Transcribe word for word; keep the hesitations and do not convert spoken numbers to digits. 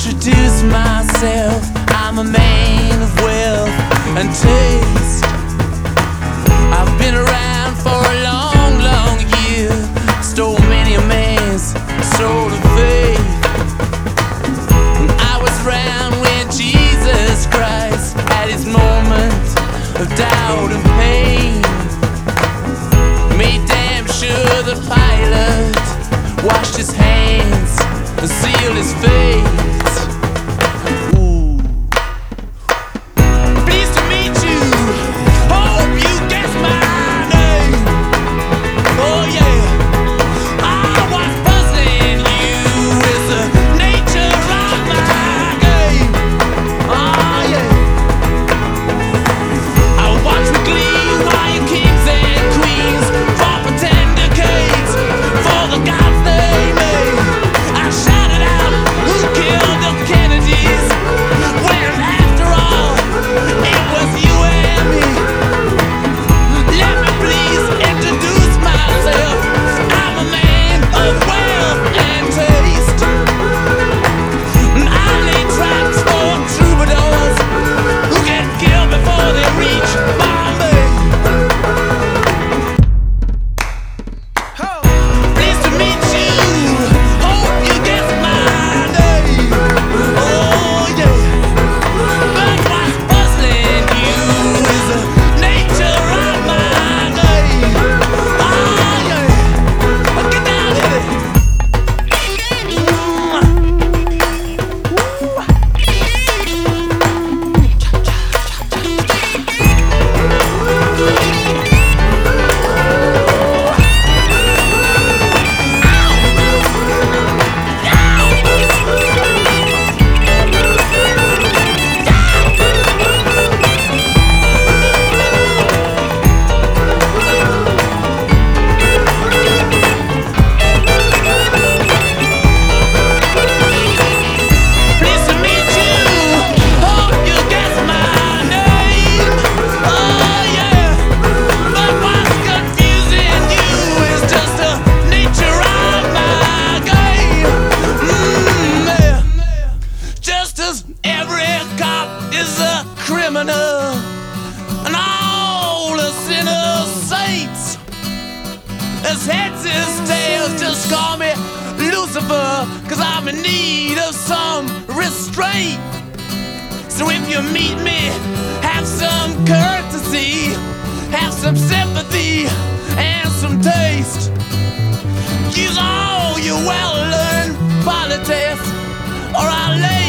introduce myself. I'm a man of wealth and taste. I've been around for a long, long year. Stole many a man's soul of faith. I was around when Jesus Christ had his moment of doubt and pain. Made damn sure the Pilate washed his hands and sealed his fate. Ooh. Pleased to meet you. Hope you guess my name. Oh yeah. I was puzzling you with the nature of my game. Oh yeah. I watch with glee while you kings and queens fought for ten decades for the gods they made. I shouted out, who killed the Kennedys? When after all, it was you and me. Let me please introduce myself. I'm a man of wealth and taste. I lay traps for troubadours who get killed before they reach Bombay. Pleased to meet you. Hope you guess my name. Oh yeah. But what's puzzling you is the nature of my name. Oh yeah. Get down with it. Pleased to meet you. Hope you guess my name. Oh yeah. But what's confusing you is just the nature of my game. Mm, yeah. Just as every cop is a criminal and all the sinners saints. As heads is tails, just call me Lucifer, cause I'm in need of some restraint. So if you meet me, have some courtesy, have some sympathy, and some taste. Use all your well-learned politics, or I'll lay